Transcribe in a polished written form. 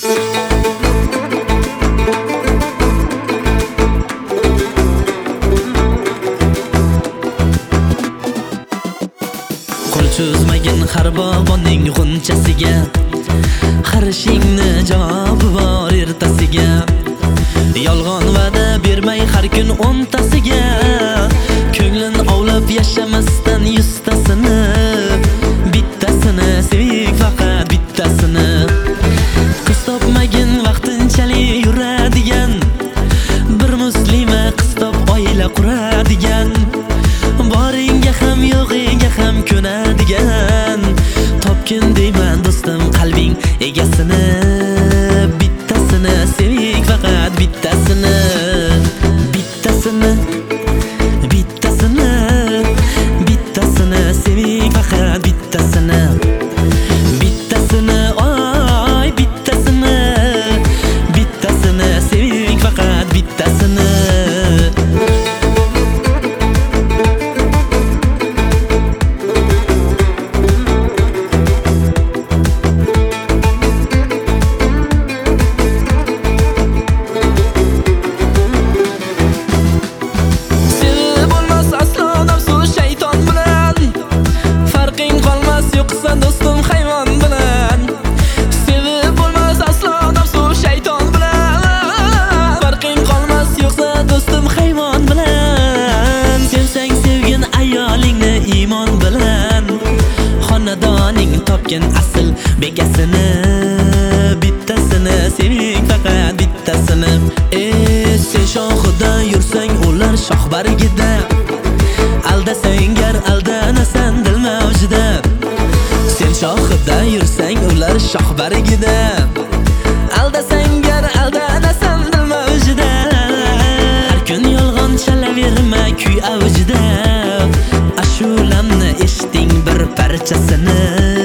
Qo'l cho'zmagin har bobonning g'unchasiga, qarishingni javobi bor ertasiga. Yolg'on va'da bermay har kun o'ntasiga, ko'nglin ovlab yashamasdan yuztasini, bittasini sevik faqat bittasini. Qiz topmagin vaqtinchalik yuradigan, bir muslima qiz top oila quradigan, boringga ham yo'g'ingga ham ko'nadigan. Topgin deyman do'stim qalbing egasini, bittasini sevik faqat bittasini. Bittasini, bittasini, bittasini sevik faqat bittasini. Bittasini, oy bittasini, bittasini sevik faqat bittasini. Do'stim hayvon bilan sevib bo'lmas aslo nafsu shayton bilan. Farqing qolmas yo'qsa do'stim hayvon bilan. Sevsang sevgin ayolingni iymon bilan, xonadoning topgin asl bekasini, bittasini seving faqat bittasini. Sen shoxida yursang ular shox bargida, aldasang gar aldanasan dil mavjida. Sen shoxida yursang ular shox bargida, aldasang gar aldanasan dil mavjida. Har kun yolg'on chalaverma kuy avjida, ashulamni eshiting bir parchasini.